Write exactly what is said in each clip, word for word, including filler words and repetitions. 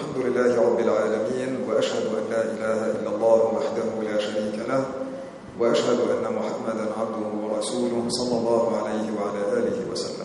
الحمد لله رب العالمين، وأشهد أن لا إله إلا الله وحده لا شريك له، وأشهد أن محمدا عبده ورسوله صلى الله عليه وعلى آله وسلم.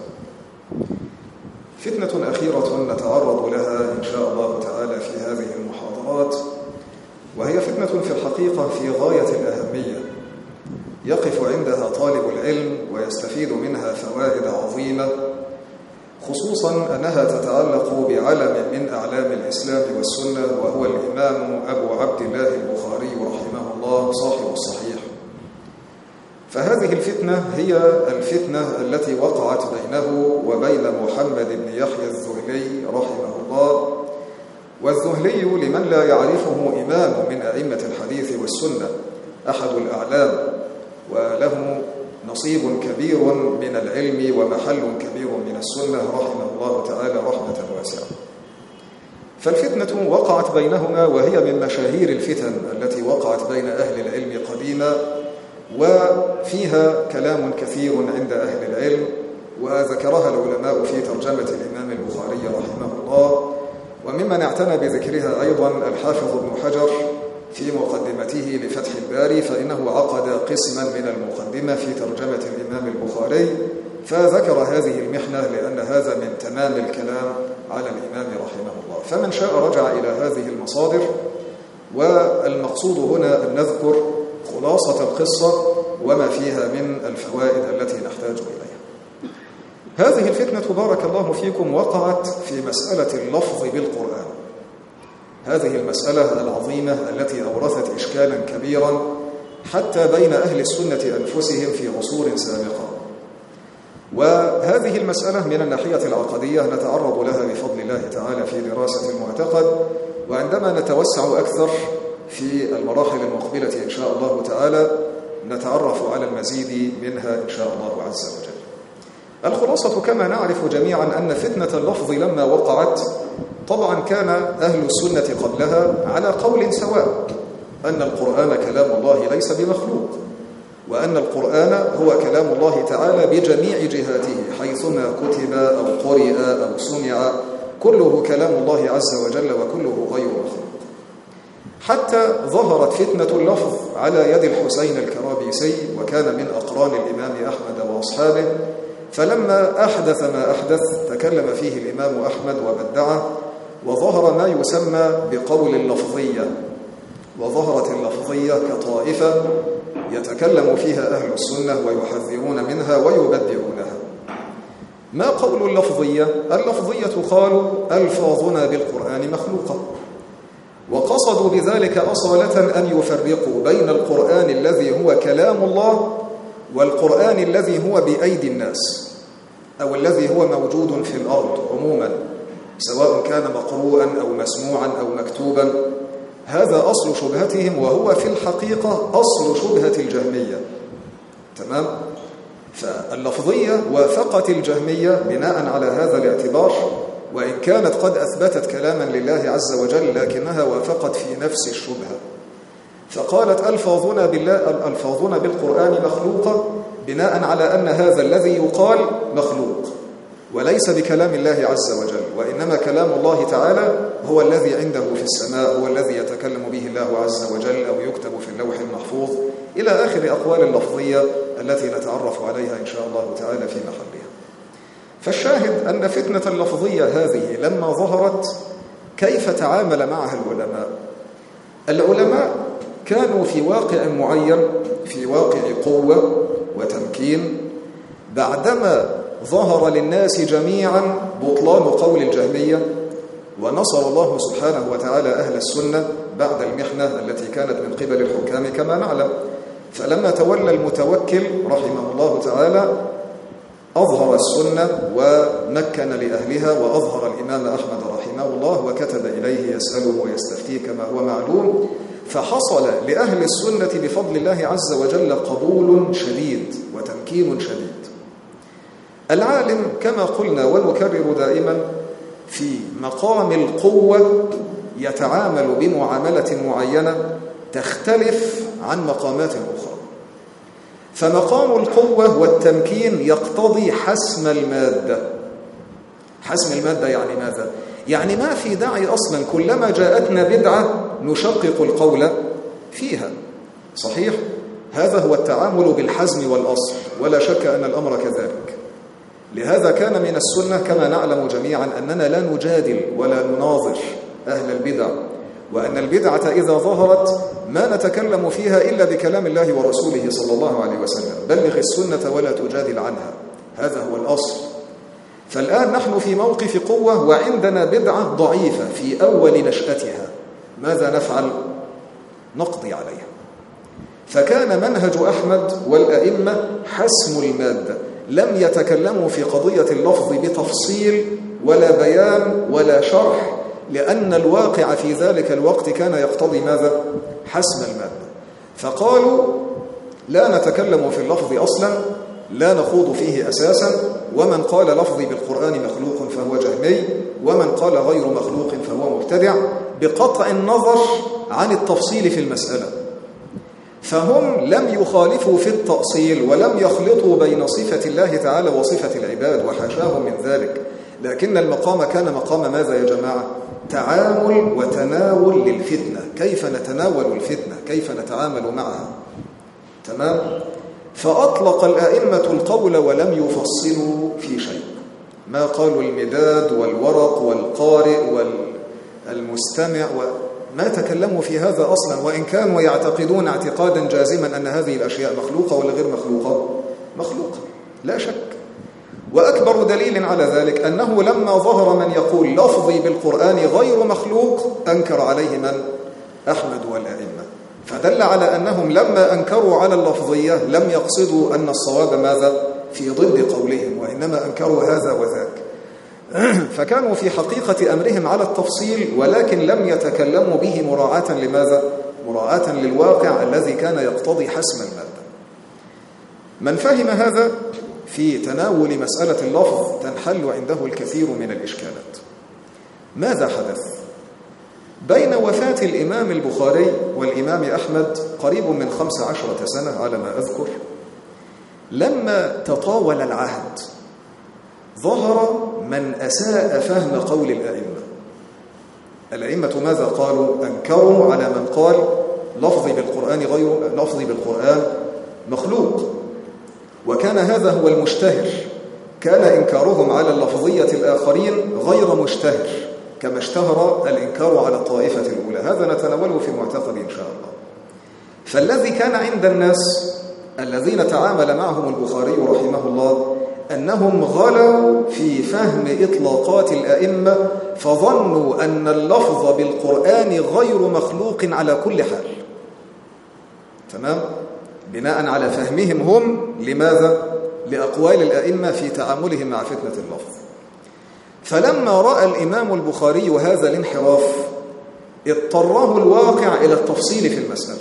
فتنة أخيرة نتعرض لها إن شاء الله تعالى في هذه المحاضرات، وهي فتنة في الحقيقة في غاية الأهمية، يقف عندها طالب العلم ويستفيد منها فوائد عظيمة، خصوصا أنها تتعلق بعلم من أعلام الإسلام والسنة، وهو الإمام أبو عبد الله البخاري رحمه الله صاحب الصحيح. فهذه الفتنة هي الفتنة التي وقعت بينه وبين محمد بن يحيى الذهلي رحمه الله. والذهلي لمن لا يعرفه إمام من أئمة الحديث والسنة، أحد الأعلام، وله نصيب كبير من العلم ومحل كبير من السنة رحمه الله تعالى رحمة واسعة. فالفتنة وقعت بينهما، وهي من مشاهير الفتن التي وقعت بين أهل العلم قديما، وفيها كلام كثير عند أهل العلم، وذكرها العلماء في ترجمة الإمام البخاري رحمه الله. وممن اعتنى بذكرها أيضا الحافظ ابن حجر في مقدمته لفتح الباري، فإنه عقد قسما من المقدمة في ترجمة الإمام البخاري، فذكر هذه المحنة لأن هذا من تمام الكلام على الإمام رحمه الله. فمن شاء رجع إلى هذه المصادر، والمقصود هنا أن نذكر خلاصة القصة وما فيها من الفوائد التي نحتاج إليها. هذه الفتنة بارك الله فيكم وقعت في مسألة اللفظ بالقرآن، هذه المسألة العظيمة التي أورثت إشكالا كبيرا حتى بين أهل السنة أنفسهم في عصور سابقة. وهذه المسألة من الناحية العقدية نتعرض لها بفضل الله تعالى في دراسة المعتقد، وعندما نتوسع أكثر في المراحل المقبلة إن شاء الله تعالى نتعرف على المزيد منها إن شاء الله عز وجل. الخلاصة كما نعرف جميعا أن فتنة اللفظ لما وقعت، طبعا كان أهل السنة قبلها على قول سواء، أن القرآن كلام الله ليس بمخلوق، وأن القرآن هو كلام الله تعالى بجميع جهاته، حيثما كتب أو قرئ أو سمع كله كلام الله عز وجل وكله غير مخلوق. حتى ظهرت فتنة اللفظ على يد الحسين الكرابيسي، وكان من أقران الإمام أحمد وأصحابه، فلما أحدث ما أحدث تكلم فيه الإمام أحمد وبدعه، وظهر ما يسمى بقول اللفظية، وظهرت اللفظية كطائفة يتكلم فيها أهل السنة ويحذرون منها ويبدعونها. ما قول اللفظية؟ اللفظية قالوا ألفاظنا بالقرآن مخلوقة، وقصدوا بذلك أصالة أن يفرقوا بين القرآن الذي هو كلام الله والقرآن الذي هو بأيدي الناس، أو الذي هو موجود في الأرض عموما، سواء كان مقروءا أو مسموعا أو مكتوبا. هذا أصل شبهتهم، وهو في الحقيقة أصل شبهة الجهمية. تمام؟ فاللفظية وافقت الجهمية بناء على هذا الاعتبار، وإن كانت قد أثبتت كلاما لله عز وجل، لكنها وافقت في نفس الشبهة، فقالت ألفاظنا بالله ألفاظنا بالقرآن مخلوقة، بناء على أن هذا الذي يقال مخلوق وليس بكلام الله عز وجل، وإنما كلام الله تعالى هو الذي عنده في السماء، هو الذي يتكلم به الله عز وجل أو يكتب في اللوح المحفوظ، إلى آخر أقوال اللفظية التي نتعرف عليها إن شاء الله تعالى في محلها. فالشاهد أن فتنة اللفظية هذه لما ظهرت كيف تعامل معها العلماء؟ العلماء كانوا في واقع معين، في واقع قوة وتمكين، بعدما ظهر للناس جميعا بطلان قول الجهمية، ونصر الله سبحانه وتعالى أهل السنة بعد المحنة التي كانت من قبل الحكام كما نعلم. فلما تولى المتوكل رحمه الله تعالى أظهر السنة ومكن لأهلها، وأظهر الإمام أحمد رحمه الله وكتب إليه يسأله ويستفتيه كما هو معلوم، فحصل لأهل السنة بفضل الله عز وجل قبول شديد وتمكين شديد. العالم كما قلنا ونكرر دائما في مقام القوة يتعامل بمعاملة معينة تختلف عن مقامات أخرى. فمقام القوة والتمكين يقتضي حسم المادة. حسم المادة يعني ماذا؟ يعني ما في داعي أصلا كلما جاءتنا بدعة نشقق القول فيها. صحيح؟ هذا هو التعامل بالحزم والأصل، ولا شك أن الأمر كذلك. لهذا كان من السنة كما نعلم جميعا أننا لا نجادل ولا نناظر أهل البدع، وأن البدعة إذا ظهرت ما نتكلم فيها إلا بكلام الله ورسوله صلى الله عليه وسلم. بلغ السنة ولا تجادل عنها، هذا هو الأصل. فالآن نحن في موقف قوة وعندنا بدعة ضعيفة في أول نشأتها، ماذا نفعل؟ نقضي عليها. فكان منهج أحمد والأئمة حسم المادة، لم يتكلموا في قضية اللفظ بتفصيل ولا بيان ولا شرح، لأن الواقع في ذلك الوقت كان يقتضي ماذا؟ حسم المادة. فقالوا لا نتكلم في اللفظ أصلا، لا نخوض فيه أساسا، ومن قال لفظي بالقرآن مخلوق فهو جهمي، ومن قال غير مخلوق فهو مبتدع، بقطع النظر عن التفصيل في المسألة. فهم لم يخالفوا في التأصيل ولم يخلطوا بين صفة الله تعالى وصفة العباد، وحاشاهم من ذلك، لكن المقام كان مقام ماذا يا جماعة؟ تعامل وتناول للفتنة، كيف نتناول الفتنة، كيف نتعامل معها. تمام؟ فأطلق الأئمة القول ولم يفصلوا في شيء، ما قالوا المداد والورق والقارئ والمستمع، وما تكلموا في هذا أصلا، وإن كانوا يعتقدون اعتقادا جازما أن هذه الأشياء مخلوقة ولا غير مخلوقة؟ مخلوقة لا شك. وأكبر دليل على ذلك أنه لما ظهر من يقول لفظي بالقرآن غير مخلوق أنكر عليه من؟ أحمد والأئمة. فدل على أنهم لما أنكروا على اللفظية لم يقصدوا أن الصواب ماذا؟ في ضد قولهم، وإنما أنكروا هذا وذاك. فكانوا في حقيقة أمرهم على التفصيل، ولكن لم يتكلموا به مراعاة لماذا؟ مراعاة للواقع الذي كان يقتضي حسم المادة. من فهم هذا في تناول مسألة اللفظ تنحل عنده الكثير من الإشكالات. ماذا حدث؟ بين وفاة الإمام البخاري والإمام أحمد قريب من خمس عشرة سنة على ما أذكر، لما تطاول العهد ظهر من أساء فهم قول الأئمة. الأئمة ماذا قالوا؟ أنكروا على من قال لفظي بالقرآن غير لفظي بالقرآن مخلوق، وكان هذا هو المشتهر. كان إنكارهم على اللفظية الآخرين غير مشتهر، كما اشتهر الإنكار على الطائفة الأولى. هذا نتناوله في معتقد إن شاء الله. فالذي كان عند الناس الذين تعامل معهم البخاري رحمه الله أنهم غلوا في فهم إطلاقات الأئمة، فظنوا أن اللفظ بالقرآن غير مخلوق على كل حال. تمام؟ بناء على فهمهم هم لماذا؟ لأقوال الأئمة في تعاملهم مع فتنة اللفظ. فلما رأى الإمام البخاري هذا الانحراف اضطره الواقع إلى التفصيل في المسألة،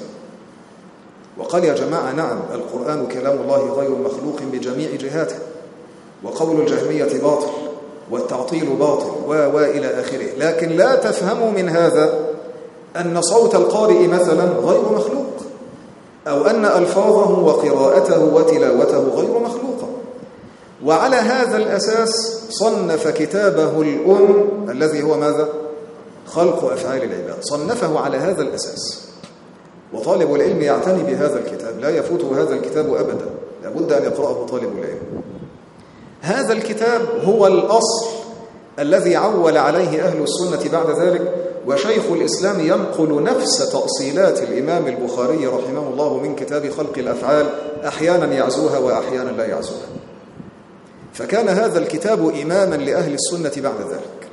وقال يا جماعة نعم القرآن كلام الله غير مخلوق بجميع جهاته، وقول الجهمية باطل والتعطيل باطل وإلى آخره، لكن لا تفهموا من هذا أن صوت القارئ مثلا غير مخلوق، أو أن ألفاظه وقراءته وتلاوته غير مخلوقة. وعلى هذا الأساس صنف كتابه الأم الذي هو ماذا؟ خلق أفعال العباد، صنفه على هذا الأساس. وطالب العلم يعتني بهذا الكتاب، لا يفوته هذا الكتاب أبدا، لابد أن يقرأه طالب العلم. هذا الكتاب هو الأصل الذي عول عليه أهل السنة بعد ذلك، وشيخ الإسلام ينقل نفس تأصيلات الإمام البخاري رحمه الله من كتاب خلق الأفعال، أحيانا يعزوها وأحيانا لا يعزوها. فكان هذا الكتاب إماما لأهل السنة بعد ذلك.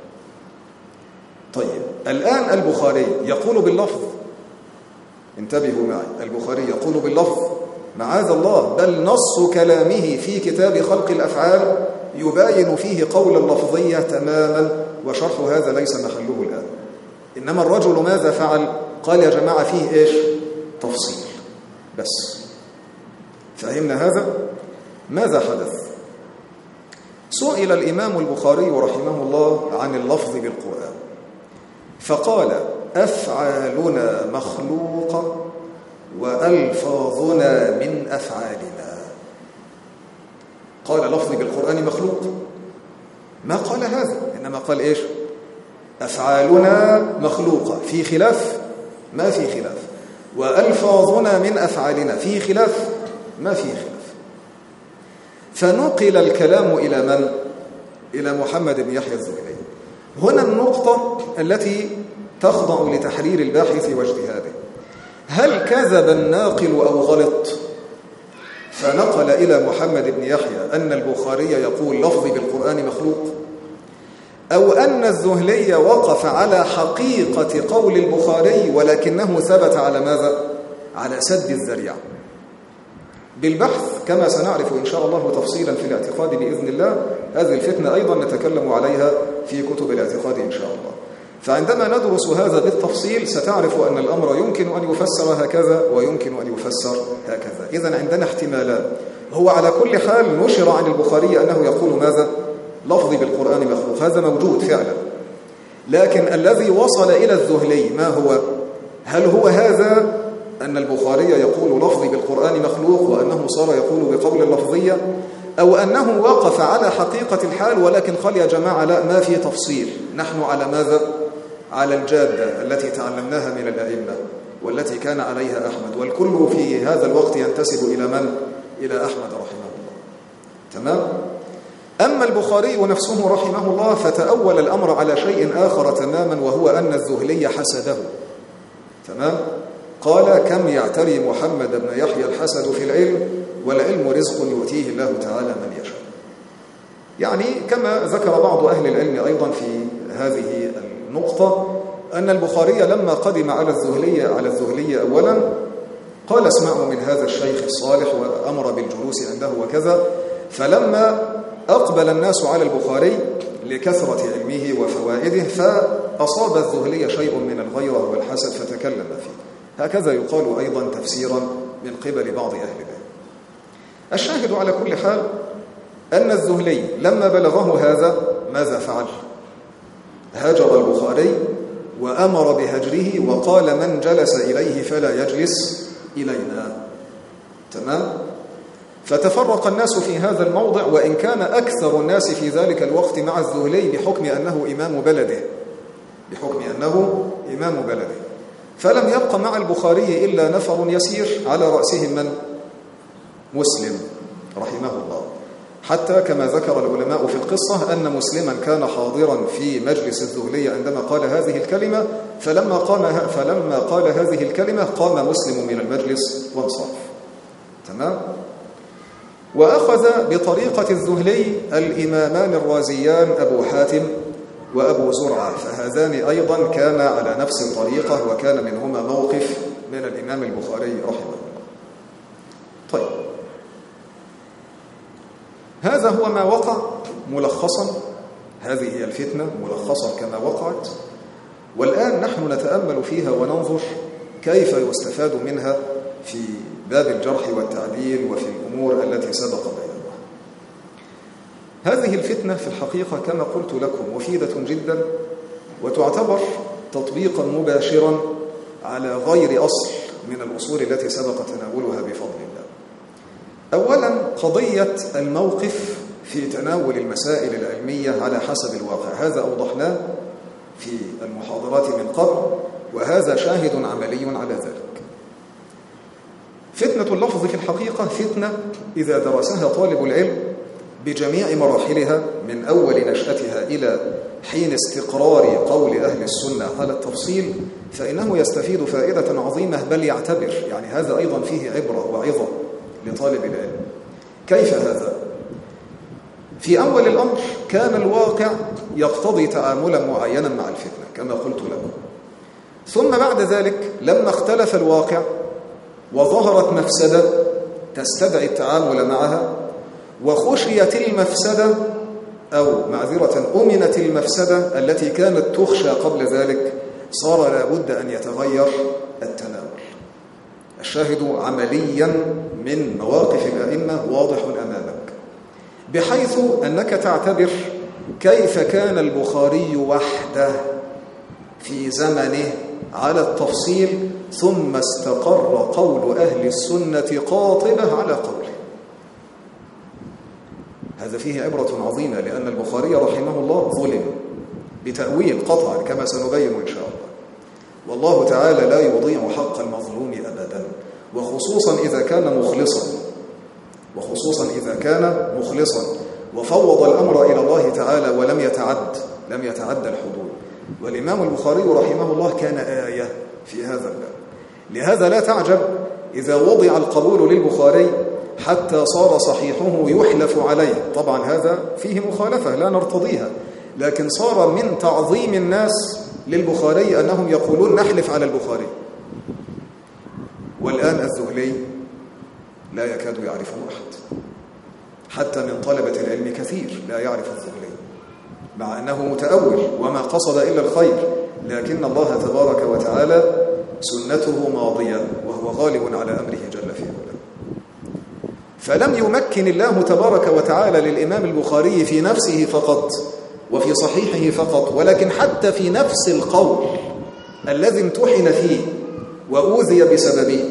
طيب الآن البخاري يقول باللفظ، انتبهوا معي، البخاري يقول باللفظ معاذ الله، بل نص كلامه في كتاب خلق الأفعال يباين فيه قول اللفظية تماما، وشرح هذا ليس محله الآن. إنما الرجل ماذا فعل؟ قال يا جماعة فيه إيش؟ تفصيل بس. فهمنا هذا؟ ماذا حدث؟ سئل الإمام البخاري رحمه الله عن اللفظ بالقرآن، فقال أفعالنا مخلوقة وألفاظنا من أفعالنا. قال لفظي بالقرآن مخلوق؟ ما قال هذا، إنما قال إيش؟ أفعالنا مخلوقة في خلاف؟ ما في خلاف. وألفاظنا من أفعالنا في خلاف؟ ما في خلاف. فنقل الكلام إلى من؟ إلى محمد بن يحيى الزهلي. هنا النقطة التي تخضع لتحرير الباحث واجتهاده. هل كذب الناقل أو غلط؟ فنقل إلى محمد بن يحيى أن البخاري يقول لفظي بالقرآن مخلوق، أو أن الزهلي وقف على حقيقة قول البخاري ولكنه ثبت على ماذا؟ على سد الذريعة. بالبحث كما سنعرف إن شاء الله تفصيلا في الاعتقاد بإذن الله، هذه الفتنة أيضا نتكلم عليها في كتب الاعتقاد إن شاء الله. فعندما ندرس هذا بالتفصيل ستعرف أن الأمر يمكن أن يفسر هكذا ويمكن أن يفسر هكذا. إذن عندنا احتمالان. هو على كل حال نشر عن البخاري أنه يقول ماذا؟ لفظي بالقرآن مخلوق، هذا موجود فعلا. لكن الذي وصل إلى الزهلي ما هو؟ هل هو هذا أن البخاري يقول لفظي بالقرآن مخلوق وأنه صار يقول بقول اللفظية، أو أنه وقف على حقيقة الحال ولكن قال يا جماعة لا، ما في تفصيل، نحن على ماذا؟ على الجادة التي تعلمناها من الأئمة والتي كان عليها أحمد، والكل في هذا الوقت ينتسب إلى من؟ إلى أحمد رحمه الله. تمام؟ أما البخاري نفسه رحمه الله فتأول الأمر على شيء آخر تماما، وهو أن الزهلي حسده. تمام؟ قال كم يعتري محمد بن يحيى الحسد في العلم، والعلم رزق يؤتيه الله تعالى من يشاء. يعني كما ذكر بعض أهل العلم أيضا في هذه النقطة أن البخاري لما قدم على الزهلي على الزهلي أولا قال اسمعوا من هذا الشيخ الصالح وأمر بالجلوس عنده وكذا. فلما أقبل الناس على البخاري لكثرة علمه وفوائده فأصاب الزهلي شيء من الغيرة والحسد فتكلم فيه. هكذا يقال أيضا تفسيرا من قبل بعض أهل العلم. الشاهد على كل حال أن الزهلي لما بلغه هذا ماذا فعل؟ هاجر البخاري وأمر بهجره وقال من جلس إليه فلا يجلس إلينا. تمام؟ فتفرق الناس في هذا الموضع، وإن كان أكثر الناس في ذلك الوقت مع الزهلي بحكم أنه إمام بلده بحكم أنه إمام بلده فلم يبق مع البخاري إلا نفر يسير على رأسهم من؟ مسلم رحمه الله. حتى كما ذكر العلماء في القصة أن مسلما كان حاضرا في مجلس الزهلي عندما قال هذه الكلمة، فلما قام فلما قال هذه الكلمة قام مسلم من المجلس وانصرف. تمام؟ وأخذ بطريقة الزهلي الإمامان الرازيان أبو حاتم وأبو زرعة، فهذان أيضا كان على نفس الطريقة وكان منهما موقف من الإمام البخاري رحمه الله. طيب، هذا هو ما وقع ملخصا. هذه هي الفتنة ملخصا كما وقعت، والآن نحن نتأمل فيها وننظر كيف يستفاد منها في باب الجرح والتعديل وفي الأمور التي سبق بيانها. هذه الفتنة في الحقيقة كما قلت لكم مفيدة جدا، وتعتبر تطبيقا مباشرا على غير أصل من الأصول التي سبق تناولها بفضل الله. أولا قضية الموقف في تناول المسائل العلمية على حسب الواقع، هذا أوضحناه في المحاضرات من قبل، وهذا شاهد عملي على ذلك. فتنة اللفظ في الحقيقة فتنة إذا درسها طالب العلم بجميع مراحلها من أول نشأتها إلى حين استقرار قول أهل السنة على التفصيل، فإنه يستفيد فائدة عظيمة، بل يعتبر، يعني هذا أيضا فيه عبرة وعظة لطالب العلم. كيف هذا؟ في أول الأمر كان الواقع يقتضي تعاملا معينا مع الفتنة كما قلت لكم، ثم بعد ذلك لما اختلف الواقع وظهرت مفسدة تستدعي التعامل معها، وخشيت المفسدة أو معذرة أمنت المفسدة التي كانت تخشى قبل ذلك، صار لابد أن يتغير التناول. الشاهد عمليا من مواقف الأئمة واضح أمامك، بحيث أنك تعتبر كيف كان البخاري وحده في زمنه على التفصيل، ثم استقر قول أهل السنة قاطبة على قوله. هذا فيه عبرة عظيمة، لأن البخاري رحمه الله ظلم بتأويل قطعا كما سنبين إن شاء الله. والله تعالى لا يضيع حق المظلوم أبدا، وخصوصا إذا كان مخلصا وخصوصا إذا كان مخلصا وفوض الأمر إلى الله تعالى ولم يتعد لم يتعد الحدود. والإمام البخاري رحمه الله كان آية في هذا الباب. لهذا لا تعجب إذا وضع القبول للبخاري حتى صار صحيحه يحلف عليه. طبعا هذا فيه مخالفة لا نرتضيها، لكن صار من تعظيم الناس للبخاري أنهم يقولون نحلف على البخاري. والآن الذهلي لا يكاد يعرفه أحد، حتى من طلبة العلم كثير لا يعرف الذهلي، مع أنه متأول وما قصد إلا الخير، لكن الله تبارك وتعالى سنته ماضية وهو غالب على أمره جل في علاه. فلم يمكن الله تبارك وتعالى للإمام البخاري في نفسه فقط وفي صحيحه فقط، ولكن حتى في نفس القول الذي امتحن فيه وأوذي بسببه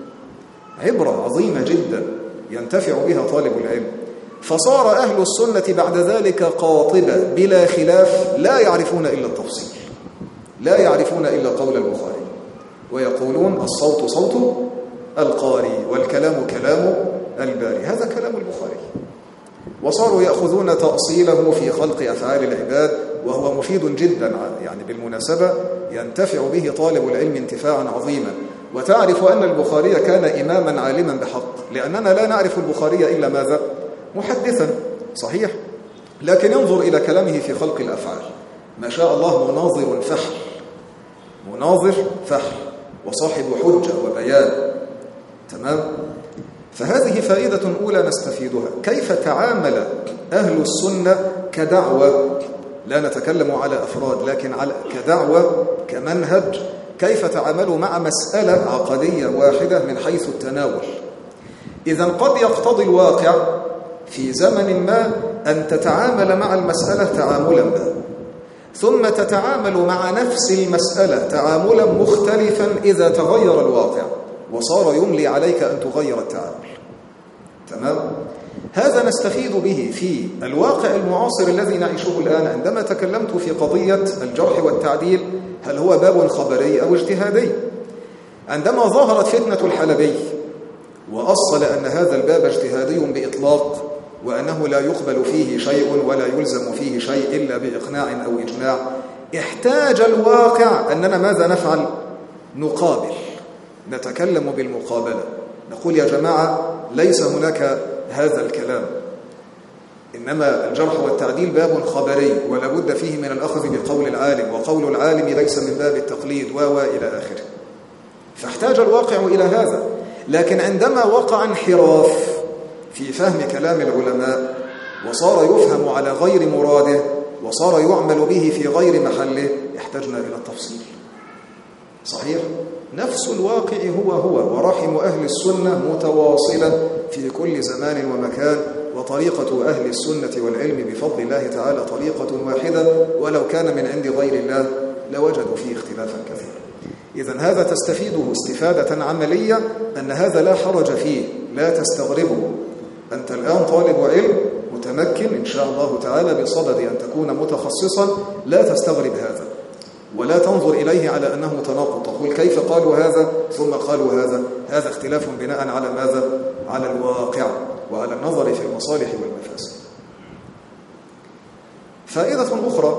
عبرة عظيمة جدا ينتفع بها طالب العلم. فصار أهل السنة بعد ذلك قاطبة بلا خلاف لا يعرفون إلا التفصيل، لا يعرفون إلا قول البخاري، ويقولون الصوت صوت القاري والكلام كلام الباري. هذا كلام البخاري. وصاروا يأخذون تأصيله في خلق أفعال العباد، وهو مفيد جدا يعني بالمناسبة ينتفع به طالب العلم انتفاعا عظيما. وتعرف أن البخاري كان إماما عالما بحق، لأننا لا نعرف البخاري إلا ماذا؟ محدثا صحيح، لكن انظر إلى كلامه في خلق الأفعال، ما شاء الله مناظر فحل مناظر فحل وصاحب حجة وبيان. تمام؟ فهذه فائدة أولى نستفيدها، كيف تعامل أهل السنة كدعوة، لا نتكلم على أفراد لكن على كدعوة كمنهج، كيف تعاملوا مع مسألة عقدية واحدة من حيث التناول. إذن قد يقتضي الواقع في زمن ما أن تتعامل مع المسألة تعاملا ما، ثم تتعامل مع نفس المسألة تعاملا مختلفا إذا تغير الواقع وصار يملي عليك أن تغير التعامل. تمام؟ هذا نستفيد به في الواقع المعاصر الذي نعيشه الآن. عندما تكلمت في قضية الجرح والتعديل، هل هو باب خبري أو اجتهادي؟ عندما ظهرت فتنة الحلبي وأصل أن هذا الباب اجتهادي بإطلاق، وأنه لا يقبل فيه شيء ولا يلزم فيه شيء إلا بإقناع أو إجماع، احتاج الواقع أننا ماذا نفعل؟ نقابل، نتكلم بالمقابلة، نقول يا جماعة ليس هناك هذا الكلام، إنما الجرح والتعديل باب خبري ولا بد فيه من الأخذ بقول العالم، وقول العالم ليس من باب التقليد و إلى آخره. فاحتاج الواقع إلى هذا. لكن عندما وقع انحراف في فهم كلام العلماء وصار يفهم على غير مراده وصار يعمل به في غير محله، احتجنا إلى التفصيل. صحيح؟ نفس الواقع هو هو، ورحم أهل السنة متواصلة في كل زمان ومكان، وطريقة أهل السنة والعلم بفضل الله تعالى طريقة واحدة، ولو كان من عند غير الله لوجدوا فيه اختلافا كثيرا. إذن هذا تستفيده استفادة عملية أن هذا لا حرج فيه، لا تستغربه. أنت الآن طالب علم متمكن إن شاء الله تعالى بصدد أن تكون متخصصا، لا تستغرب هذا ولا تنظر إليه على أنه تناقض، تقول كيف قالوا هذا ثم قالوا هذا. هذا اختلاف بناء على ماذا؟ على الواقع وعلى النظر في المصالح والمفاسد. فائدة أخرى،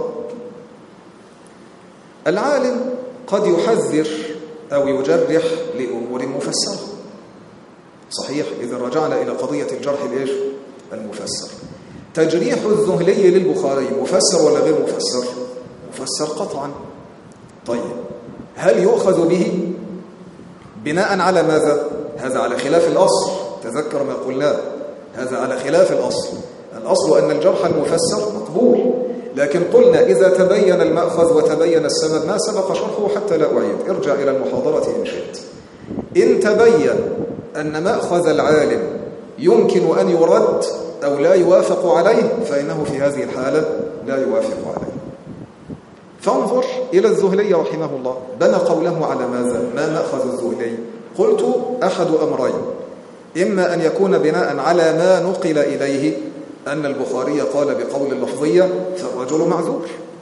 العالم قد يحذر أو يجرح لأمور مفسرة. صحيح؟ إذا رجعنا إلى قضية الجرح الإيش؟ المفسر. تجريح الذهلي للبخاري مفسر ولا غير مفسر؟ مفسر قطعا. طيب هل يؤخذ به بناء على ماذا؟ هذا على خلاف الأصل، تذكر ما قلناه، هذا على خلاف الأصل. الأصل أن الجرح المفسر مقبول، لكن قلنا إذا تبين المأخذ وتبين السبب ما سبق شرحه حتى لا أعيد، ارجع إلى المحاضرة إن شئت. إن تبين أن مأخذ العالم يمكن أن يرد أو لا يوافق عليه فإنه في هذه الحالة لا يوافق عليه. فانظر إلى الذهلي رحمه الله، بنى قوله على ماذا؟ ما مأخذ الذهلي؟ قلت أحد أمرين، إما أن يكون بناء على ما نقل إليه أن البخاري قال بقول اللفظية فالرجل معذور،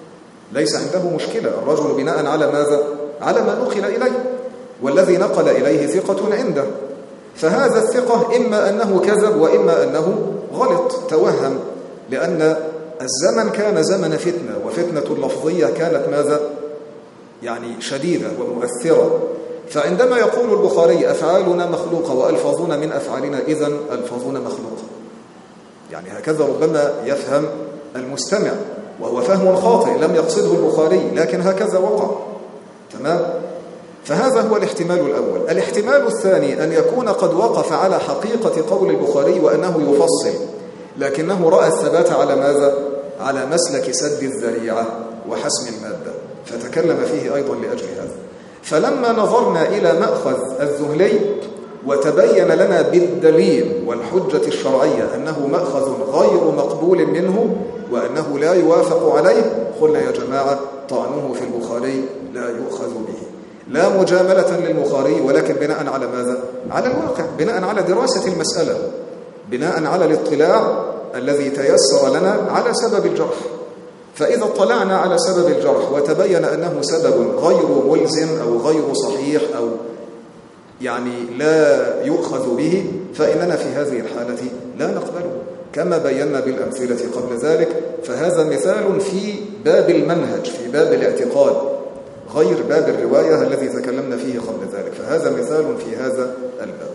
ليس عنده مشكلة. الرجل بناء على ماذا؟ على ما نقل إليه، والذي نقل إليه ثقة عنده، فهذا الثقة إما أنه كذب وإما أنه غلط توهم، لأن الزمن كان زمن فتنة، وفتنة اللفظية كانت ماذا؟ يعني شديدة ومؤثرة. فعندما يقول البخاري أفعالنا مخلوقة وألفاظنا من أفعالنا، إذن ألفاظنا مخلوقة، يعني هكذا ربما يفهم المستمع، وهو فهم خاطئ لم يقصده البخاري، لكن هكذا وقع. تمام؟ فهذا هو الاحتمال الأول. الاحتمال الثاني أن يكون قد وقف على حقيقة قول البخاري وأنه يفصل، لكنه رأى الثبات على ماذا؟ على مسلك سد الذريعة وحسم المادة، فتكلم فيه أيضا لأجل هذا. فلما نظرنا إلى مأخذ الذهلي وتبين لنا بالدليل والحجة الشرعية أنه مأخذ غير مقبول منه وأنه لا يوافق عليه، قلنا يا جماعة طعنه في البخاري لا يؤخذ به، لا مجاملة للبخاري، ولكن بناء على ماذا؟ على الواقع، بناء على دراسة المسألة، بناء على الاطلاع الذي تيسر لنا على سبب الجرح. فإذا اطلعنا على سبب الجرح وتبين أنه سبب غير ملزم أو غير صحيح أو يعني لا يؤخذ به، فإننا في هذه الحالة لا نقبله، كما بينا بالأمثلة قبل ذلك. فهذا مثال في باب المنهج، في باب الاعتقاد، غير باب الرواية الذي تكلمنا فيه قبل ذلك، فهذا مثال في هذا الباب.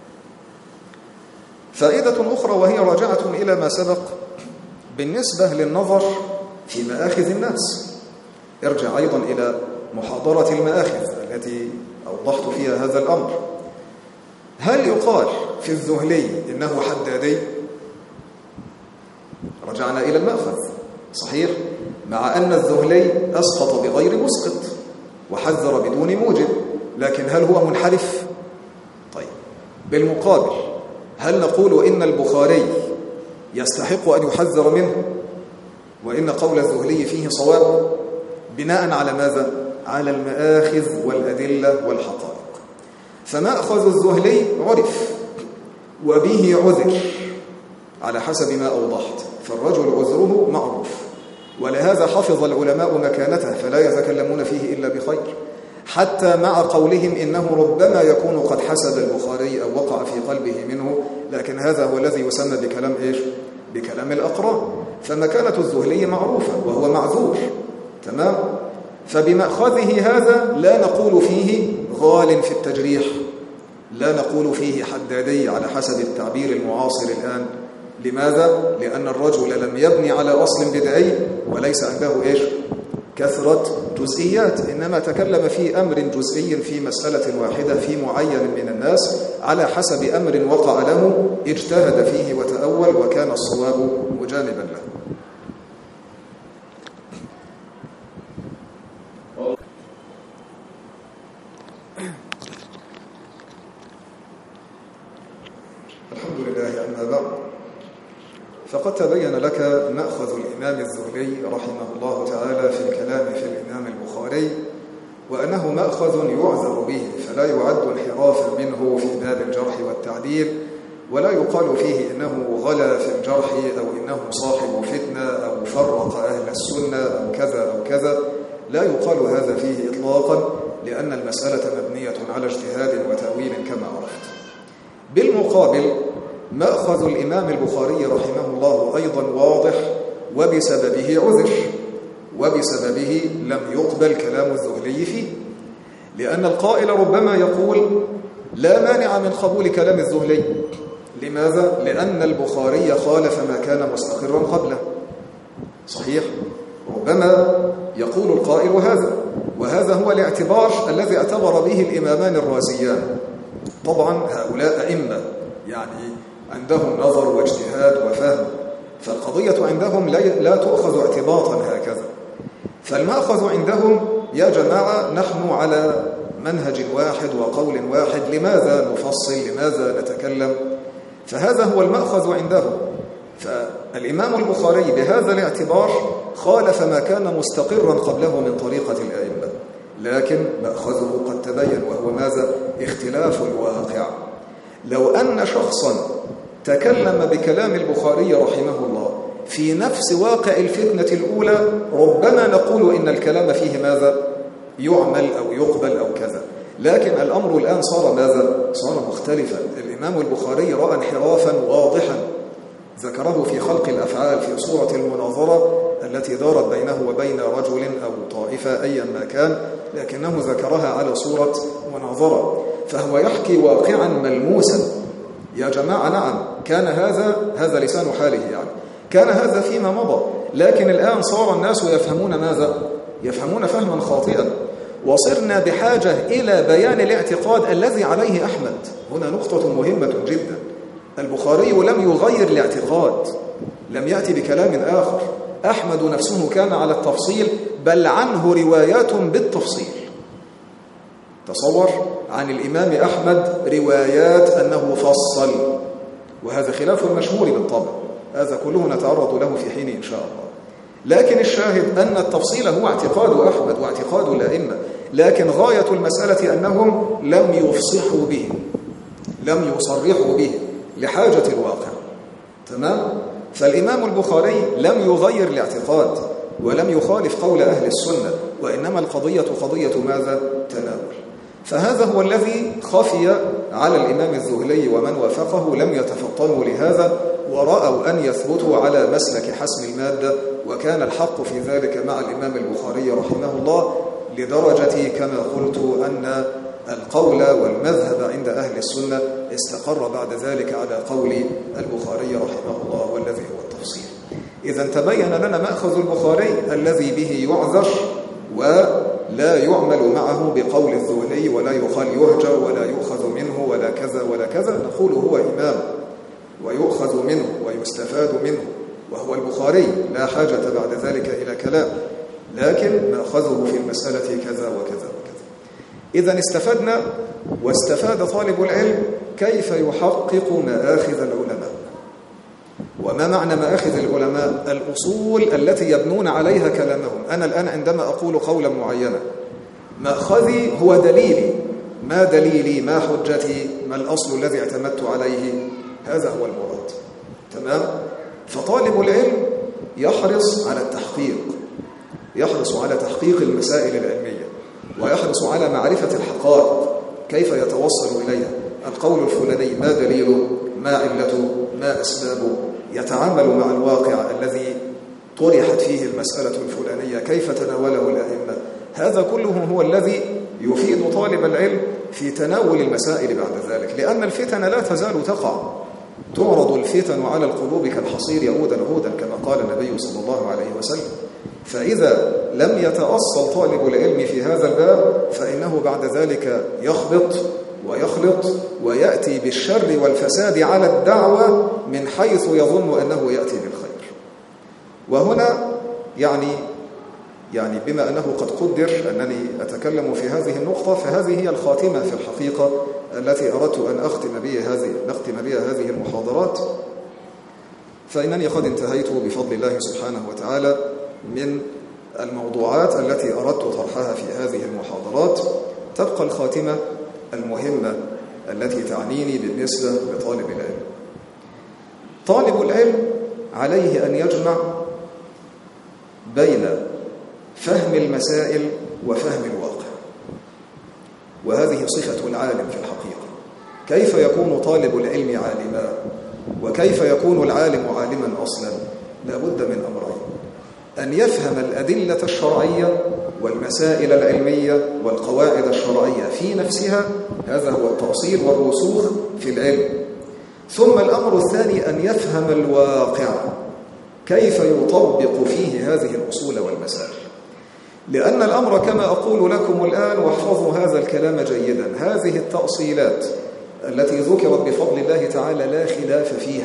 فائدة أخرى وهي راجعة إلى ما سبق بالنسبة للنظر في مآخذ الناس. ارجع أيضا إلى محاضرة المآخذ التي أوضحت فيها هذا الأمر. هل يقال في الذهلي إنه حدادي؟ رجعنا إلى المأخذ، صحيح، مع أن الذهلي أسقط بغير مسقط وحذر بدون موجب، لكن هل هو منحرف؟ طيب، بالمقابل هل نقول إن البخاري يستحق أن يحذر منه وإن قول الذهلي فيه صواب؟ بناء على ماذا؟ على المآخذ والأدلة والحقائق. فمأخذ الذهلي عرف وبه عذر على حسب ما أوضحت، فالرجل عذره معروف، ولهذا حفظ العلماء مكانته فلا يتكلمون فيه إلا بخير، حتى مع قولهم إنه ربما يكون قد حسب البخاري أو وقع في قلبه منه، لكن هذا هو الذي يسمى بكلام إيش؟ بكلام الأقران. فمكانة الذهلي معروفة وهو معذور. تمام؟ فبمأخذه هذا لا نقول فيه غال في التجريح، لا نقول فيه حدادي على حسب التعبير المعاصر الآن. لماذا؟ لأن الرجل لم يبني على أصل بدعي وليس عنده إيش؟ كثرة جزئيات، إنما تكلم في أمر جزئي في مسألة واحدة في معين من الناس على حسب أمر وقع له، اجتهد فيه وتأول وكان الصواب مجانبا له. الحمد لله. أما بعد، فقد تبين لك مأخذ الإمام الذهلي رحمه الله تعالى في الكلام في الإمام البخاري، وأنه مأخذ يعذر به، فلا يعد انحرافا منه في باب الجرح والتعديل، ولا يقال فيه إنه غلا في الجرح أو إنه صاحب فتنة أو فرق أهل السنة أو كذا أو كذا، لا يقال هذا فيه إطلاقا، لأن المسألة مبنية على اجتهاد وتأويل كما عرفت. بالمقابل مأخذ الإمام البخاري رحمه الله أيضا واضح، وبسببه عذر، وبسببه لم يقبل كلام الذهلي فيه، لأن القائل ربما يقول لا مانع من قبول كلام الذهلي. لماذا؟ لأن البخاري خالف ما كان مستقرا قبله. صحيح؟ ربما يقول القائل هذا، وهذا هو الاعتبار الذي اعتبر به الإمامان الرازيان. طبعا هؤلاء أئمة يعني عندهم نظر واجتهاد وفهم، فالقضية عندهم لا تؤخذ اعتباطا هكذا. فالمأخذ عندهم يا جماعة نحن على منهج واحد وقول واحد، لماذا نفصل؟ لماذا نتكلم؟ فهذا هو المأخذ عندهم. فالإمام البخاري بهذا الاعتبار خالف ما كان مستقرا قبله من طريقة الأئمة، لكن مأخذه قد تبين، وهو ماذا؟ اختلاف الواقع. لو أن شخصا تكلم بكلام البخاري رحمه الله في نفس واقع الفتنة الأولى ربما نقول إن الكلام فيه ماذا؟ يعمل أو يقبل أو كذا. لكن الأمر الآن صار ماذا؟ صار مختلفا. الإمام البخاري رأى انحرافا واضحا ذكره في خلق الأفعال في صورة المناظرة التي دارت بينه وبين رجل أو طائفة أيا ما كان، لكنه ذكرها على صورة مناظرة، فهو يحكي واقعا ملموسا. يا جماعة نعم، كان هذا هذا لسان حاله يعني كان هذا فيما مضى، لكن الآن صار الناس يفهمون ماذا؟ يفهمون فهما خاطئا، وصرنا بحاجة إلى بيان الاعتقاد الذي عليه أحمد. هنا نقطة مهمة جدا. البخاري لم يغير الاعتقاد، لم يأتي بكلام آخر. أحمد نفسه كان على التفصيل، بل عنه روايات بالتفصيل. تصور عن الإمام أحمد روايات أنه فصل، وهذا خلاف المشهور بالطبع، هذا كله نتعرض له في حين إن شاء الله. لكن الشاهد أن التفصيل هو اعتقاد أحمد واعتقاد الأئمة، لكن غاية المسألة أنهم لم يفصحوا به، لم يصرحوا به لحاجة الواقع. تمام؟ فالإمام البخاري لم يغير الاعتقاد ولم يخالف قول أهل السنة، وإنما القضية قضية ماذا؟ تناول. فهذا هو الذي خفي على الإمام الذهلي ومن وافقه، لم يتفطنوا لهذا ورأوا أن يثبتوا على مسلك حسم المادة، وكان الحق في ذلك مع الإمام البخاري رحمه الله، لدرجة كما قلت أن القول والمذهب عند أهل السنة استقر بعد ذلك على قول البخاري رحمه الله، والذي هو التفصيل. إذا تبين لنا مأخذ البخاري الذي به يعذر ولا يعمل معه بقول الذهلي، ولا يقال يهجر ولا يؤخذ منه ولا كذا ولا كذا، نقول هو إمام ويؤخذ منه ويستفاد منه وهو البخاري، لا حاجة بعد ذلك إلى كلام، لكن نأخذه في المسألة كذا وكذا وكذا. إذن استفدنا، واستفاد طالب العلم كيف يحقق مآخذ العلماء. وما معنى مآخذ العلماء؟ الأصول التي يبنون عليها كلامهم. أنا الآن عندما أقول قولا معينا، مأخذي هو دليلي. ما دليلي؟ ما حجتي؟ ما الأصل الذي اعتمدت عليه؟ هذا هو المراد. تمام؟ فطالب العلم يحرص على التحقيق، يحرص على تحقيق المسائل العلمية، ويحرص على معرفة الحقائق كيف يتوصل إليها. القول الفلاني ما دليله؟ ما علته؟ ما أسبابه؟ يتعامل مع الواقع الذي طرحت فيه المسألة الفلانية، كيف تناوله الأئمة. هذا كله هو الذي يفيد طالب العلم في تناول المسائل بعد ذلك، لأن الفتن لا تزال تقع، تعرض الفتن على القلوب كالحصير يعودا عودا كما قال النبي صلى الله عليه وسلم. فإذا لم يتأصل طالب العلم في هذا الباب فإنه بعد ذلك يخبط ويخلط ويأتي بالشر والفساد على الدعوة من حيث يظن أنه يأتي بالخير. وهنا يعني يعني بما أنه قد قدر أنني أتكلم في هذه النقطة، فهذه هي الخاتمة في الحقيقة التي أردت أن أختم بها هذه نختم بها هذه المحاضرات. فإنني قد انتهيت بفضل الله سبحانه وتعالى من الموضوعات التي أردت طرحها في هذه المحاضرات. تبقى الخاتمة المهمة التي تعنيني بالنسبة لطالب العلم. طالب العلم عليه أن يجمع بين فهم المسائل وفهم الواقع، وهذه صفة العالم في الحقيقة. كيف يكون طالب العلم عالما؟ وكيف يكون العالم عالما أصلا؟ لا بد من أمرين: أن يفهم الأدلة الشرعية والمسائل العلمية والقواعد الشرعية في نفسها، هذا هو التأصيل والرسوخ في العلم. ثم الأمر الثاني أن يفهم الواقع، كيف يطبق فيه هذه الأصول والمسائل. لأن الأمر كما أقول لكم الآن، واحفظوا هذا الكلام جيدا، هذه التأصيلات التي ذكرت بفضل الله تعالى لا خلاف فيها،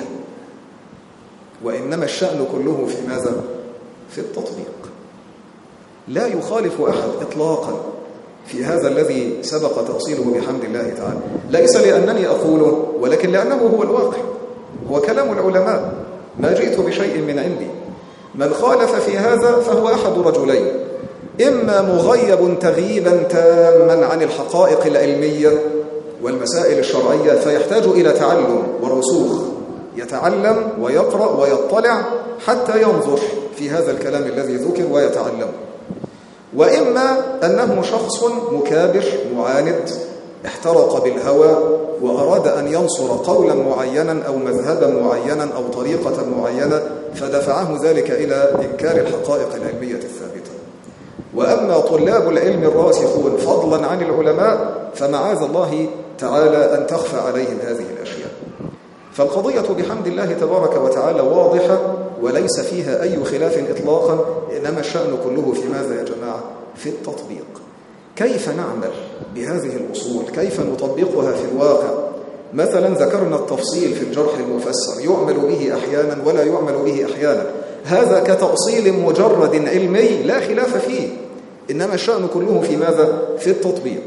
وإنما الشأن كله في ماذا؟ في التطبيق. لا يخالف أحد إطلاقا في هذا الذي سبق تأصيله بحمد الله تعالى، ليس لأنني أقوله، ولكن لأنه هو الواقع، هو كلام العلماء، ما جئت بشيء من عندي. من خالف في هذا فهو أحد رجلين: إما مغيب تغييبا تاما عن الحقائق العلمية والمسائل الشرعية فيحتاج إلى تعلم ورسوخ يتعلم ويقرأ ويطلع حتى ينظر في هذا الكلام الذي ذكر ويتعلم. وإما أنه شخص مكابر معاند احترق بالهوى وأراد أن ينصر قولا معينا أو مذهبا معينا أو طريقة معينة فدفعه ذلك إلى إنكار الحقائق العلمية الثابتة. وأما طلاب العلم الراسخون فضلا عن العلماء فمعاذ الله تعالى أن تخفى عليهم هذه الأشياء. فالقضية بحمد الله تبارك وتعالى واضحة وليس فيها أي خلاف إطلاقا، إنما الشأن كله في ماذا يا جماعة؟ في التطبيق. كيف نعمل بهذه الأصول؟ كيف نطبقها في الواقع؟ مثلا ذكرنا التفصيل في الجرح المفسر، يعمل به أحيانا ولا يعمل به أحيانا، هذا كتأصيل مجرد علمي لا خلاف فيه، إنما الشأن كله في ماذا؟ في التطبيق.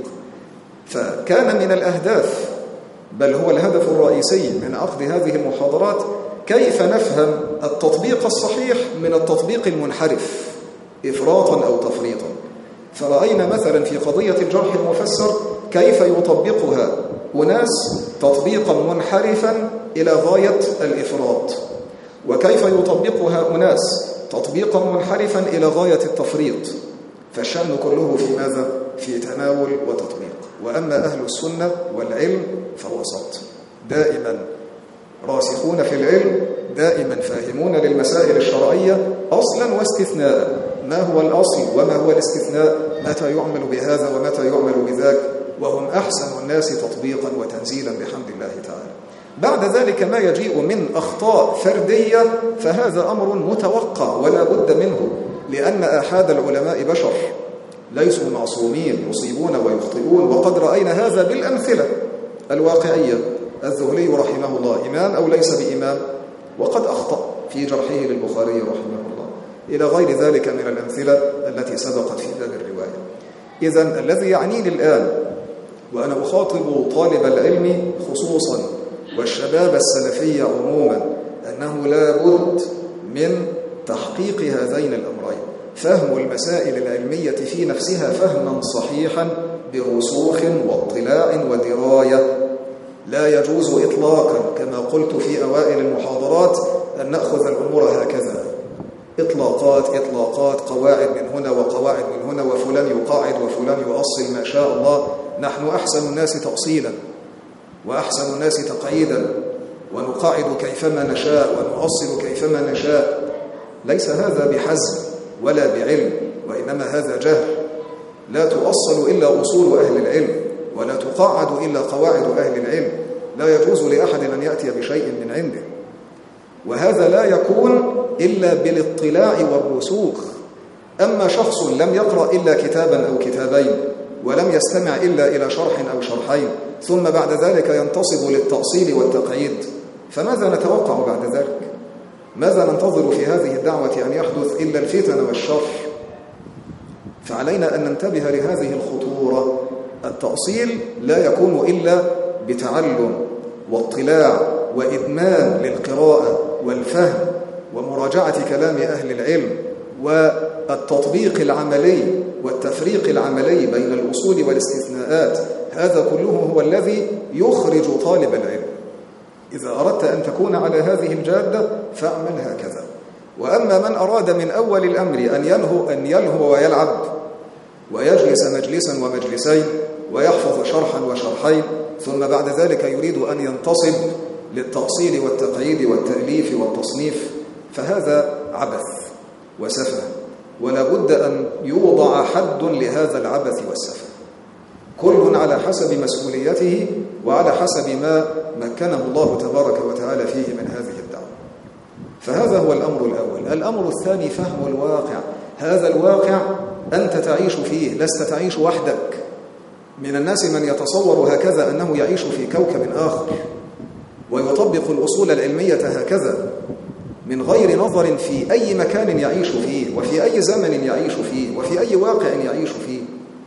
فكان من الأهداف، بل هو الهدف الرئيسي من عقد هذه المحاضرات، كيف نفهم التطبيق الصحيح من التطبيق المنحرف إفراطا أو تفريطا. فرأينا مثلا في قضية الجرح المفسر كيف يطبقها أناس تطبيقا منحرفا إلى غاية الإفراط، وكيف يطبقها أناس تطبيقا منحرفا إلى غاية التفريط. فالشأن كله في ماذا؟ في تناول وتطبيق. وأما أهل السنة والعلم فوسط، دائما راسخون في العلم، دائما فاهمون للمسائل الشرعية أصلا واستثناء. ما هو الأصل وما هو الاستثناء؟ متى يعمل بهذا ومتى يعمل بذاك، وهم أحسن الناس تطبيقا وتنزيلا بحمد الله تعالى. بعد ذلك ما يجيء من أخطاء فردية فهذا أمر متوقع ولا بد منه، لأن آحاد العلماء بشر ليسوا معصومين، يصيبون ويخطئون، وقد رأينا هذا بالأمثلة الواقعية. الزهري رحمه الله إمام أو ليس بإمام، وقد أخطأ في جرحه للبخاري رحمه الله، إلى غير ذلك من الأمثلة التي سبقت في باب الرواية. إذن الذي يعنيني الآن وأنا أخاطب طالب العلم خصوصا والشباب السلفي عموما أنه لا بد من تحقيق هذين الأمرين: فهم المسائل العلمية في نفسها فهما صحيحا برسوخ واطلاع ودراية. لا يجوز إطلاقا كما قلت في أوائل المحاضرات أن نأخذ الأمور هكذا إطلاقات إطلاقات، قواعد من هنا وقواعد من هنا، وفلان يقاعد وفلان يؤصل ما شاء الله، نحن أحسن الناس تأصيلا وأحسن الناس تقعيدا، ونقاعد كيفما نشاء ونؤصل كيفما نشاء. ليس هذا بحزم ولا بعلم، وإنما هذا جهل. لا تؤصل إلا أصول أهل العلم، ولا تقاعد إلا قواعد أهل العلم. لا يجوز لأحد أن يأتي بشيء من عنده، وهذا لا يكون إلا بالاطلاع والرسوخ. أما شخص لم يقرأ إلا كتابا أو كتابين، ولم يستمع إلا إلى شرح أو شرحين، ثم بعد ذلك ينتصب للتأصيل والتقعيد، فماذا نتوقع بعد ذلك؟ ماذا ننتظر في هذه الدعوة أن يحدث إلا الفتن والشر؟ فعلينا أن ننتبه لهذه الخطورة. التأصيل لا يكون إلا بتعلم واطلاع وإدمان للقراءة والفهم ومراجعة كلام أهل العلم والتطبيق العملي والتفريق العملي بين الأصول والاستثناءات. هذا كله هو الذي يخرج طالب العلم. إذا أردت أن تكون على هذه الجادة فاعمل هكذا. وأما من أراد من أول الأمر أن يلهو, أن يلهو ويلعب ويجلس مجلسا ومجلسين ويحفظ شرحا وشرحين، ثم بعد ذلك يريد أن ينتصب للتأصيل والتقعيد والتأليف والتصنيف، فهذا عبث وسفه، ولا بد أن يوضع حد لهذا العبث والسفه. كل على حسب مسؤوليته وعلى حسب ما مكنه الله تبارك وتعالى فيه من هذه الدعوة. فهذا هو الأمر الأول. الأمر الثاني فهم الواقع. هذا الواقع أنت تعيش فيه، لست تعيش وحدك. من الناس من يتصور هكذا أنه يعيش في كوكب آخر ويطبق الأصول العلمية هكذا من غير نظر في أي مكان يعيش فيه وفي أي زمن يعيش فيه وفي أي واقع يعيش فيه.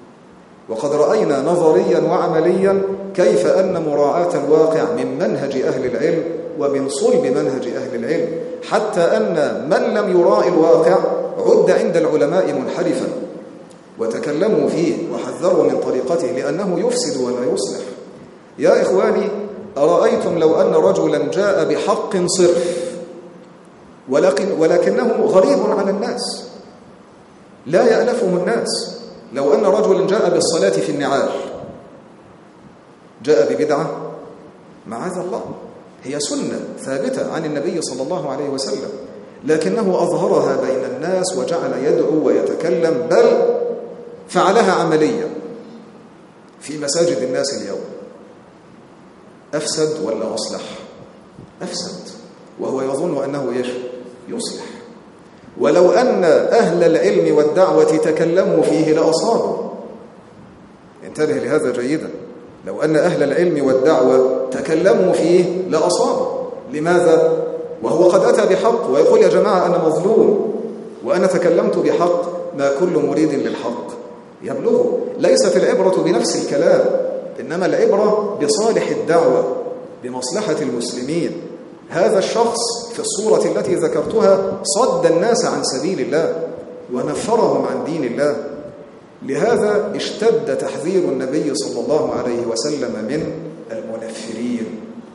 وقد رأينا نظريا وعمليا كيف أن مراعاة الواقع من منهج أهل العلم ومن صلب منهج أهل العلم، حتى أن من لم يراعي الواقع عد عند العلماء منحرفا وتكلموا فيه وحذروا من طريقته لأنه يفسد ولا يصلح. يا إخواني، أرأيتم لو أن رجلا جاء بحق صرف ولكن ولكنه غريب على الناس لا يألفه الناس. لو أن رجلا جاء بالصلاة في النعال، جاء ببدعة معاذ الله، هي سنة ثابتة عن النبي صلى الله عليه وسلم، لكنه أظهرها بين الناس وجعل يدعو ويتكلم، بل فعلها عمليا في مساجد الناس اليوم. أفسد ولا أصلح؟ أفسد، وهو يظن أنه يصلح. ولو أن أهل العلم والدعوة تكلموا فيه لأصابوا. انتبه لهذا جيدا، لو أن أهل العلم والدعوة تكلموا فيه لأصابوا. لماذا؟ وهو قد أتى بحق ويقول يا جماعة أنا مظلوم وأنا تكلمت بحق، ما كل مريد للحق يبلغه. ليست العبرة بنفس الكلام، إنما العبرة بصالح الدعوة، بمصلحة المسلمين. هذا الشخص في الصورة التي ذكرتها صد الناس عن سبيل الله ونفرهم عن دين الله. لهذا اشتد تحذير النبي صلى الله عليه وسلم من المنفرين،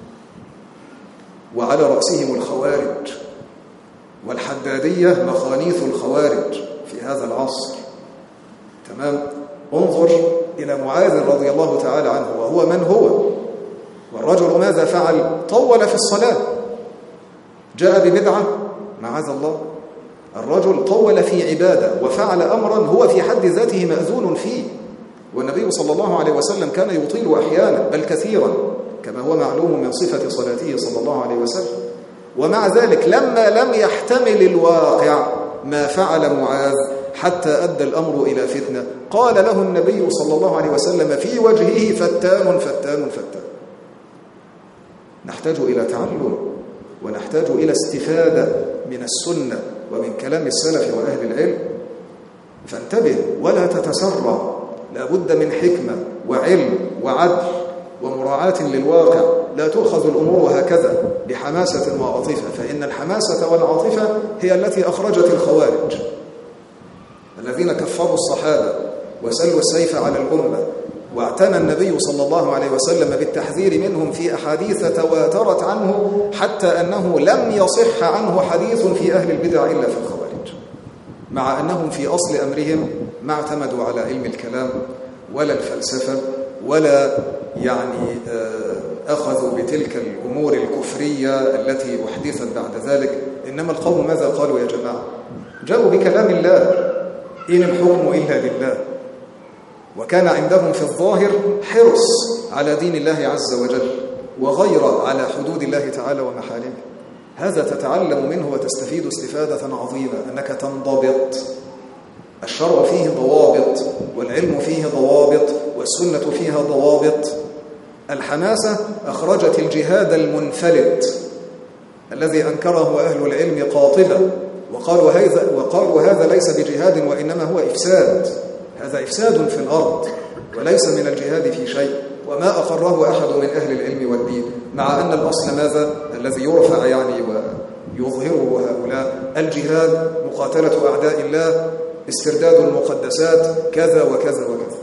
وعلى رأسهم الخوارج، والحدادية مخانيث الخوارج في هذا العصر. تمام؟ انظر إلى معاذ رضي الله تعالى عنه، وهو من هو؟ والرجل ماذا فعل؟ طول في الصلاة، جاء ببدعة معاذ الله. الرجل طول في عبادة وفعل أمرا هو في حد ذاته مأذون فيه، والنبي صلى الله عليه وسلم كان يطيل أحيانا بل كثيرا كما هو معلوم من صفة صلاته صلى الله عليه وسلم. ومع ذلك لما لم يحتمل الواقع ما فعل معاذ حتى أدى الأمر إلى فتنة، قال له النبي صلى الله عليه وسلم في وجهه فتان فتان فتان. نحتاج إلى تعلم ونحتاج إلى استفادة من السنة ومن كلام السلف وأهل العلم. فانتبه ولا تتسرع، لا بد من حكمة وعلم وعدل ومراعاة للواقع. لا تؤخذ الأمور هكذا بحماسة وعاطفة، فإن الحماسة والعاطفة هي التي أخرجت الخوارج الذين كفروا الصحابة وسلوا السيف على الأمة، واعتنى النبي صلى الله عليه وسلم بالتحذير منهم في أحاديث تواترت عنه، حتى أنه لم يصح عنه حديث في أهل البدع إلا في الخوارج، مع أنهم في أصل أمرهم ما اعتمدوا على علم الكلام ولا الفلسفة ولا يعني أخذوا بتلك الأمور الكفرية التي أحدثت بعد ذلك. إنما القوم ماذا قالوا يا جماعة؟ جاءوا بكلام الله، إن الحكم إلا لله. وكان عندهم في الظاهر حرص على دين الله عز وجل وغيرة على حدود الله تعالى ومحارمه. هذا تتعلم منه وتستفيد استفادة عظيمة، أنك تنضبط. الشرع فيه ضوابط، والعلم فيه ضوابط، والسنة فيها ضوابط. الحماسة أخرجت الجهاد المنفلت الذي أنكره أهل العلم قاطبة، وقالوا هذا, وقالوا هذا ليس بجهاد وإنما هو إفساد. هذا إفساد في الأرض وليس من الجهاد في شيء، وما أقره أحد من أهل العلم والدين، مع أن الأصل ماذا؟ الذي يرفع يعني ويظهره هؤلاء الجهاد، مقاتلة أعداء الله، استرداد المقدسات، كذا وكذا وكذا.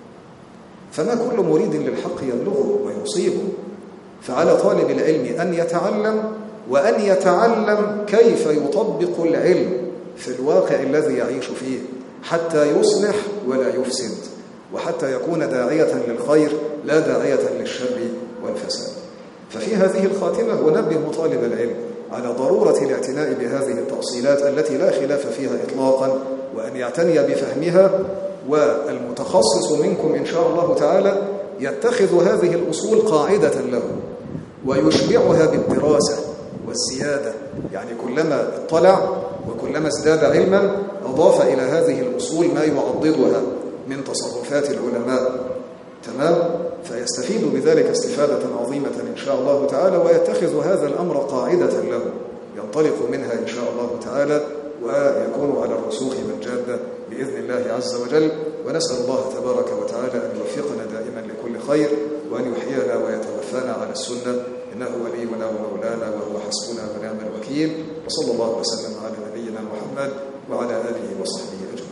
فما كل مريد للحق يبلغه ويصيبه. فعلى طالب العلم أن يتعلم، وأن يتعلم كيف يطبق العلم في الواقع الذي يعيش فيه، حتى يصلح ولا يفسد، وحتى يكون داعية للخير لا داعية للشر والفساد. ففي هذه الخاتمة أنبه طالب العلم على ضرورة الاعتناء بهذه التأصيلات التي لا خلاف فيها إطلاقا، وأن يعتني بفهمها. والمتخصص منكم إن شاء الله تعالى يتخذ هذه الأصول قاعدة له ويشبعها بالدراسة والزيادة، يعني كلما اطلع وكلما ازداد علما أضاف إلى هذه الأصول ما يعضدها من تصرفات العلماء. تمام؟ فيستفيد بذلك استفادة عظيمة إن شاء الله تعالى، ويتخذ هذا الأمر قاعدة له ينطلق منها إن شاء الله تعالى، ويكون على الرسوخ والجادة بإذن الله عز وجل. ونسأل الله تبارك وتعالى أن يوفقنا دائما لكل خير، وأن يحيينا ويتوفانا على السنة، إنه ولينا ومولانا وهو حسبنا ونعم الوكيل. وصلى الله وسلم على نبينا محمد وعلى آله وصحبه أجمعين.